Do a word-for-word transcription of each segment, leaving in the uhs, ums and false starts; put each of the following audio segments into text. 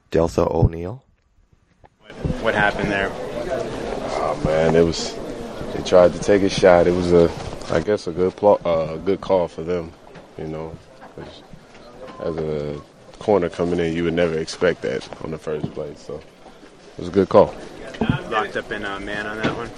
Deltha O'Neal. What happened there? Oh man, it was. They tried to take a shot. It was a, I guess, a good pl- uh, good call for them. You know, as a corner coming in, you would never expect that on the first play. So it was a good call. Locked up in a man on that one.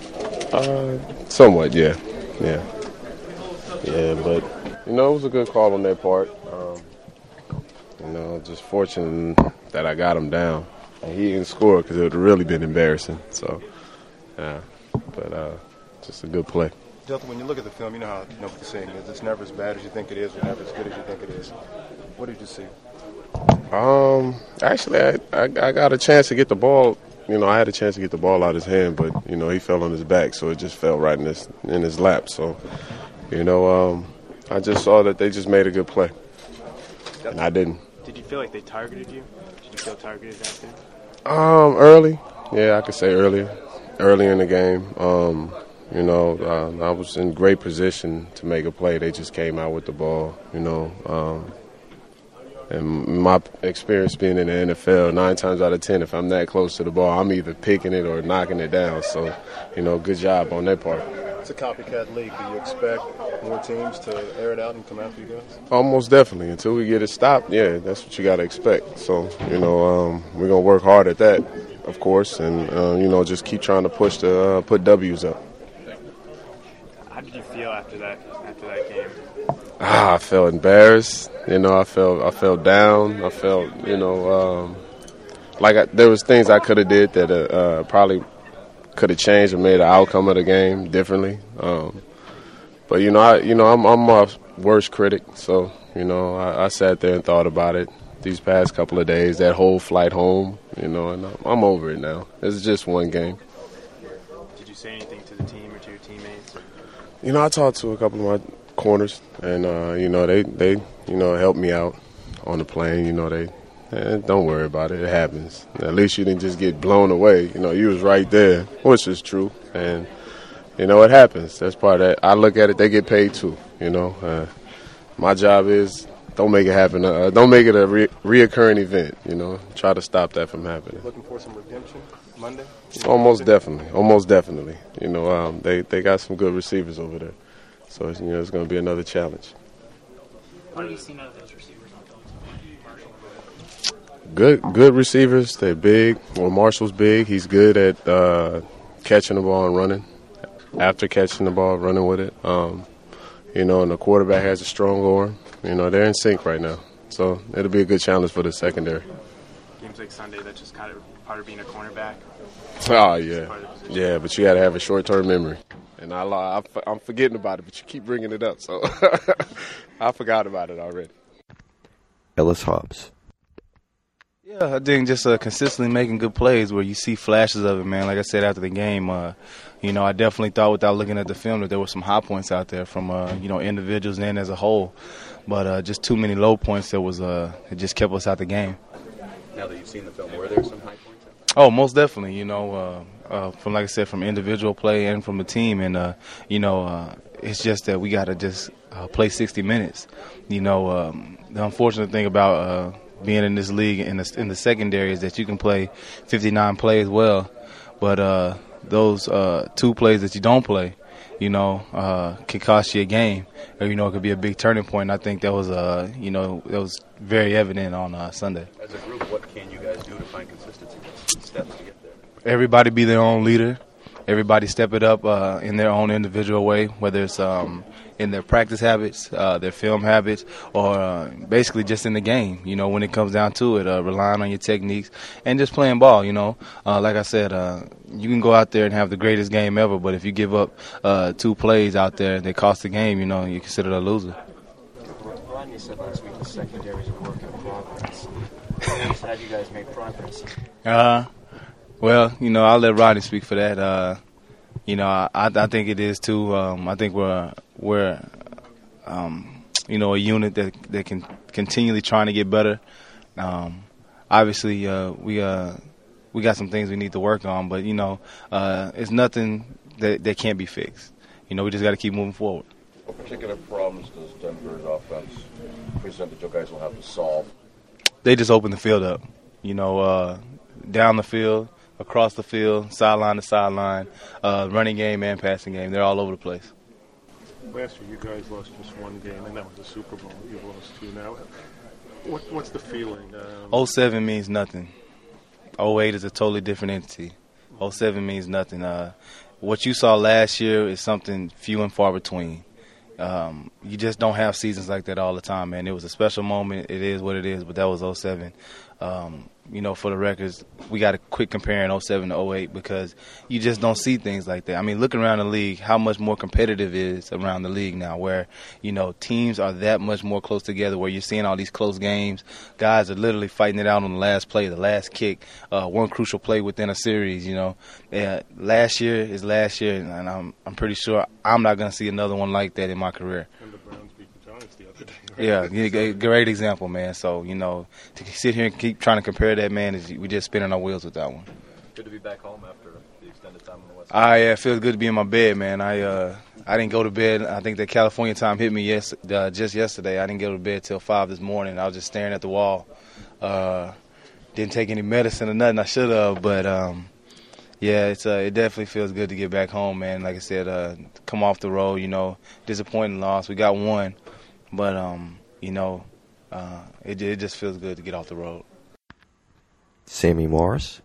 Uh, somewhat, yeah, yeah, yeah. But you know, it was a good call on their part. Um, you know, just fortunate that I got him down. And he didn't score because it would have really been embarrassing. So, yeah, but uh, just a good play. Deltha, when you look at the film, you know how you know what the saying is. It's never as bad as you think it is, or never as good as you think it is. What did you see? Um, actually, I, I I got a chance to get the ball. You know, I had a chance to get the ball out of his hand, but you know, he fell on his back, so it just fell right in his in his lap. So, you know, um, I just saw that they just made a good play, and I didn't. Did you feel like they targeted you? Did you feel targeted that day? Um, early, yeah, I could say earlier, early in the game. Um, you know, uh, I was in great position to make a play. They just came out with the ball, you know. Um, and my experience being in the N F L, nine times out of ten, if I'm that close to the ball, I'm either picking it or knocking it down. So, you know, good job on their part. It's a copycat league. Do you expect more teams to air it out and come after you guys? Almost definitely. Until we get it stopped, yeah, that's what you got to expect. So, you know, um, we're going to work hard at that, of course, and, uh, you know, just keep trying to push the uh, put W's up. How did you feel after that after that game? Ah, I felt embarrassed. You know, I felt I felt down. I felt, you know, um, like I, there was things I could have did that uh, uh, probably could have changed or made the outcome of the game differently. Um, but you know, I you know I'm I'm my worst critic, so you know I, I sat there and thought about it these past couple of days. That whole flight home, you know, and I'm, I'm over it now. It's just one game. Did you say anything to the team or to your teammates? You know, I talked to a couple of my corners, and uh, you know they they you know helped me out on the plane. You know they. Eh, don't worry about it. It happens. At least you didn't just get blown away. You know, you was right there, which is true. And, you know, it happens. That's part of that. I look at it, they get paid too, you know. Uh, my job is don't make it happen. Uh, don't make it a re- reoccurring event, you know. Try to stop that from happening. Looking for some redemption Monday? Almost definitely. Almost definitely. You know, um, they, they got some good receivers over there. So, you know, it's going to be another challenge. What have you seen out of those receivers? Good, good receivers. They're big. Well, Marshall's big. He's good at uh, catching the ball and running. After catching the ball, running with it. Um, you know, and the quarterback has a strong arm. You know, they're in sync right now. So it'll be a good challenge for the secondary. Games like Sunday, that's just kind of part of being a cornerback. Oh, yeah. Yeah, but you got to have a short-term memory. And I, I, I'm forgetting about it, but you keep bringing it up. So I forgot about it already. Ellis Hobbs. Yeah, I think just uh, consistently making good plays where you see flashes of it, man. Like I said after the game, uh, you know, I definitely thought without looking at the film that there were some high points out there from, uh, you know, individuals and as a whole. But uh, just too many low points that was uh, it just kept us out the game. Now that you've seen the film, were there some high points out there? Oh, most definitely. You know, uh, uh, from like I said, from individual play and from the team, and uh, you know, uh, it's just that we got to just uh, play sixty minutes. You know, um, the unfortunate thing about uh, being in this league in the in the secondary is that you can play fifty-nine plays well, but uh, those uh, two plays that you don't play, you know, uh, can cost you a game, or you know, it could be a big turning point. And I think that was, uh, you know, that was very evident on uh, Sunday. As a group, what can you guys do to find consistency? What's the steps to get there? Everybody be their own leader. Everybody step it up uh, in their own individual way, whether it's um, in their practice habits, uh, their film habits, or uh, basically just in the game. You know, when it comes down to it, uh, relying on your techniques and just playing ball. You know, uh, like I said, uh, you can go out there and have the greatest game ever, but if you give up uh, two plays out there that cost the game, you know, you're considered a loser. Rodney said last week the secondary is a work in progress. How do you guys make progress? Uh, well, you know, I'll let Rodney speak for that. Uh, you know, I, I think it is too. Um, I think we're we're um, you know, a unit that that can continually trying to get better. Um, obviously, uh, we uh, we got some things we need to work on, but you know, uh, it's nothing that that can't be fixed. You know, we just got to keep moving forward. What particular problems does Denver's offense present that you guys will have to solve? They just open the field up. You know, uh, down the field, across the field, sideline to sideline, uh, running game and passing game. They're all over the place. Last year, you guys lost just one game, and that was the Super Bowl. You've lost two now. What, what's the feeling? Um, oh seven means nothing. oh eight is a totally different entity. oh seven means nothing. Uh, what you saw last year is something few and far between. Um, you just don't have seasons like that all the time, man. It was a special moment. It is what it is, but that was oh seven. Um, you know, for the records, we got to quit comparing oh seven to oh eight because you just don't see things like that. I mean, looking around the league, how much more competitive it is around the league now where, you know, teams are that much more close together where you're seeing all these close games. Guys are literally fighting it out on the last play, the last kick, uh, one crucial play within a series, you know. Uh, last year is last year, and I'm, I'm pretty sure I'm not going to see another one like that in my career. And the Browns beat the Giants the other day. Yeah, yeah, great example, man. So, you know, to sit here and keep trying to compare that, man, is we just spinning our wheels with that one. Good to be back home after the extended time on the West Coast. Ah, yeah, it feels good to be in my bed, man. I uh, I didn't go to bed. I think the California time hit me yes, uh, just yesterday. I didn't go to bed till five this morning. I was just staring at the wall. Uh, didn't take any medicine or nothing. I should have, but um, yeah, it's uh, it definitely feels good to get back home, man. Like I said, uh, come off the road, you know, disappointing loss. We got one, but um, you know, uh, it it just feels good to get off the road. Sammy Morris.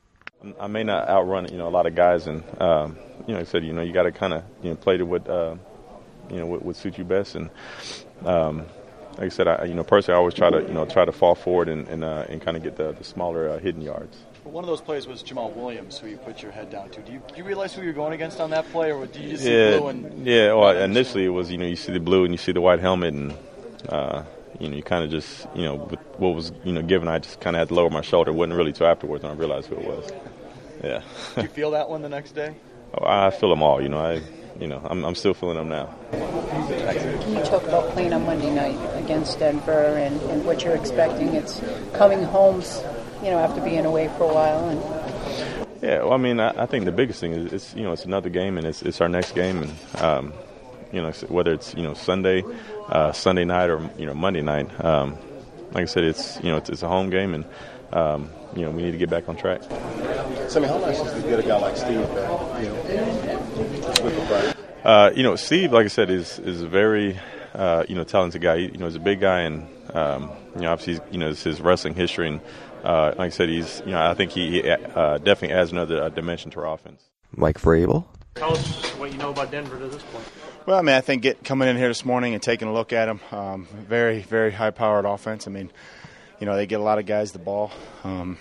I may not outrun, you know, a lot of guys, and um, you know, like I said, you know, you got to kind of, you know, play to what, uh, you know, what would suit you best. And um, like I said, I, you know, personally, I always try to, you know, try to fall forward and and, uh, and kind of get the, the smaller uh, hidden yards. Well, one of those plays was Jamal Williams, who you put your head down to. Do you, do you realize who you're going against on that play, or do you just yeah, see blue and? Yeah, well, initially it was, you know, you see the blue and you see the white helmet, and uh, you know, you kind of just, you know, with what was, you know, given, I just kind of had to lower my shoulder. It wasn't really till afterwards when I realized who it was. Yeah. Did you feel that one the next day? Oh, I feel them all. You know, I, you know, I'm, I'm still feeling them now. Can you talk about playing on Monday night against Denver and, and what you're expecting? It's coming home, you know, after being away for a while. And yeah, well, I mean, I, I think the biggest thing is, it's, you know, it's another game, and it's it's our next game, and um, you know, whether it's, you know, Sunday, uh, Sunday night, or, you know, Monday night. Um, like I said, it's, you know, it's, it's a home game, and um, you know, we need to get back on track. Sammy, how nice is to get a guy like Steve back, you know, with the pride? Uh, you know, Steve, like I said, is is a very, uh, you know, talented guy. He, you know, he's a big guy, and um, you know, obviously, you know, it's his wrestling history, and uh, like I said, he's, you know, I think he, he uh, definitely adds another uh, dimension to our offense. Mike Vrabel. Tell us what you know about Denver to this point. Well, I mean, I think get, coming in here this morning and taking a look at them, um, very, very high-powered offense. I mean, you know, they get a lot of guys the ball. Um,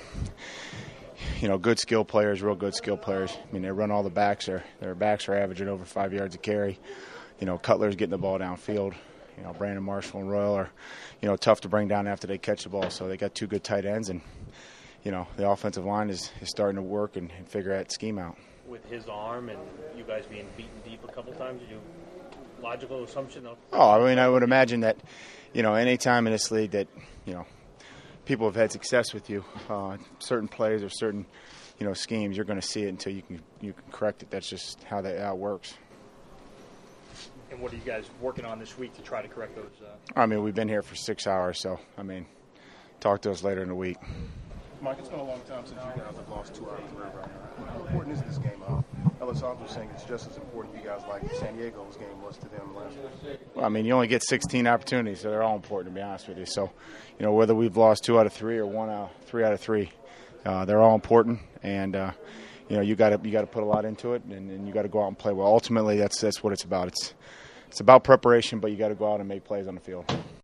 you know, good skill players, real good skill players. I mean, they run all the backs. Their their backs are averaging over five yards a carry. You know, Cutler's getting the ball downfield. You know, Brandon Marshall and Royal are, you know, tough to bring down after they catch the ball. So they got two good tight ends, and, you know, the offensive line is, is starting to work and, and figure that scheme out. With his arm and you guys being beaten deep a couple times, did you logical assumption of? Oh, I mean, I would imagine that, you know, any time in this league that, you know, people have had success with you, uh, certain plays or certain, you know, schemes, you're going to see it until you can you can correct it. That's just how that how it works. And what are you guys working on this week to try to correct those? Uh... I mean, we've been here for six hours, so, I mean, talk to us later in the week. Mike, it's been a long time since you guys have lost two out of three right now. How important is this game? Uh, Ellis Hobbs was saying it's just as important to you guys like San Diego's game was to them last week. Well, I mean, you only get sixteen opportunities, so they're all important, to be honest with you. So, you know, whether we've lost two out of three or one out, three out of three, uh, they're all important, and uh, you know, you got to you got to put a lot into it, and, and you got to go out and play well. Ultimately, that's that's what it's about. It's it's about preparation, but you got to go out and make plays on the field.